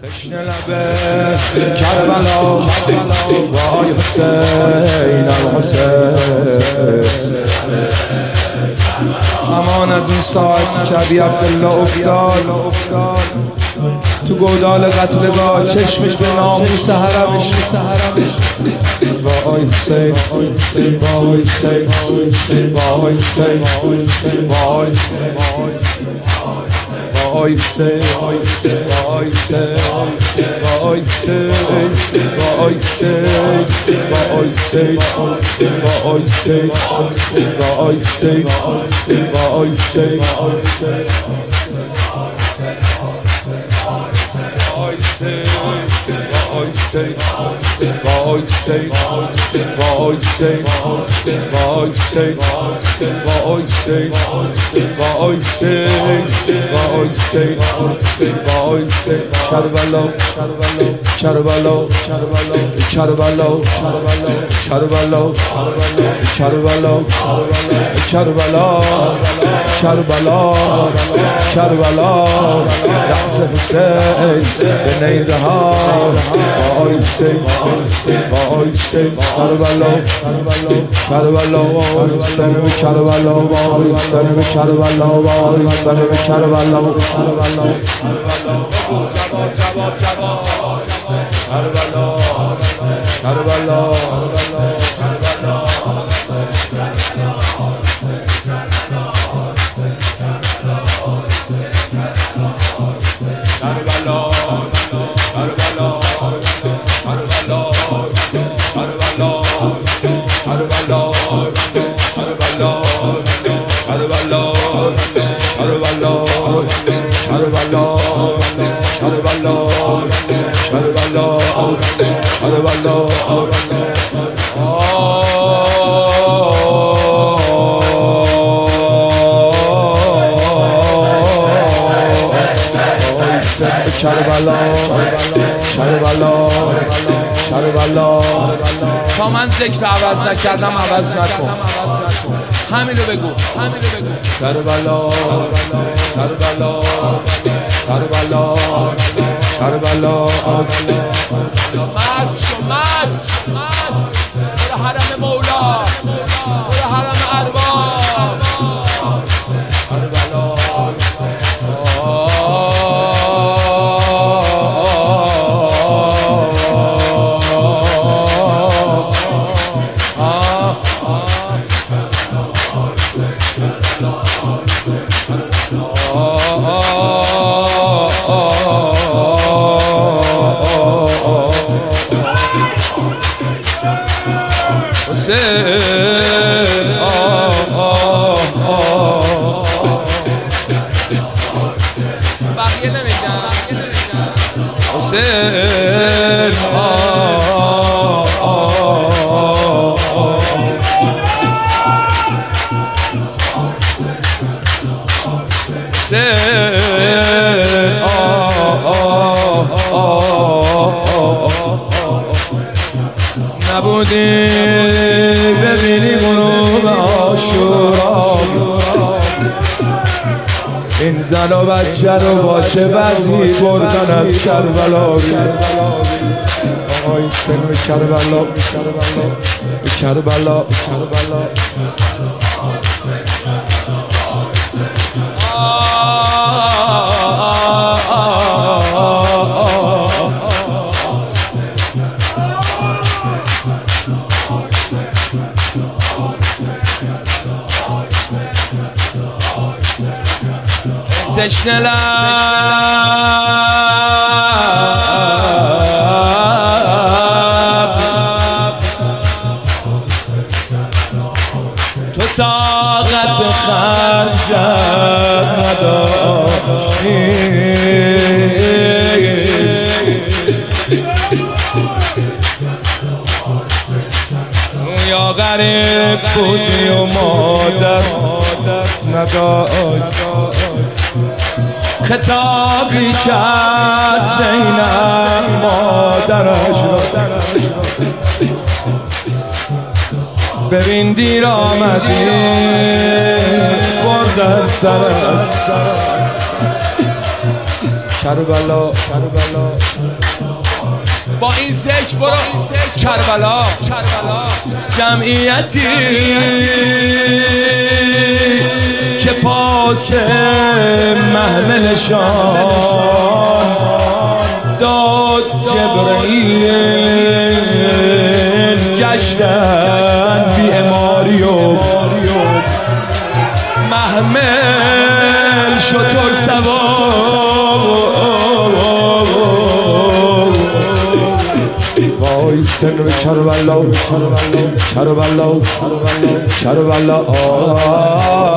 تشنه لبه کربلا وای حسین الحسین امان از اون ساعت که ابی عبدالله افتاد تو گودال قتلگاه، چشمش به ناموس حرمش وای حسین وای حسین وای حسین وای وای حسین وای حسین وای حسین وای حسین وای حسین وای حسین وای حسین وای حسین کربلا رأس حسین به نیزه ها وای حسین وای حسین کربلا سلم کربلا وای سلم کربلا وای سلم کربلا کربلا تا من ذکر عوض نکردم عوض نکن، همینو بگو کربلا مست برو حرم مولا، برو حرم ارباب بقیه نمیگم حسین نبودی ببینی غروب عاشورا، این زن و بچه رو با چه وضعی بردن از کربلا. آی سلم کربلا کربلا تشنه لب تو طاقت خنجر نداشتی، یا غریب بودی و مادر نداشت. خطابی کرد زینب مادرش را، ببین دیر آمدی بردن سرت، کربلا با این ذکر برو کربلا جمعیتی که پاس محملشان داد جبرئیل گشتن بی اماری و محمل شطور سوار وای سن کربلا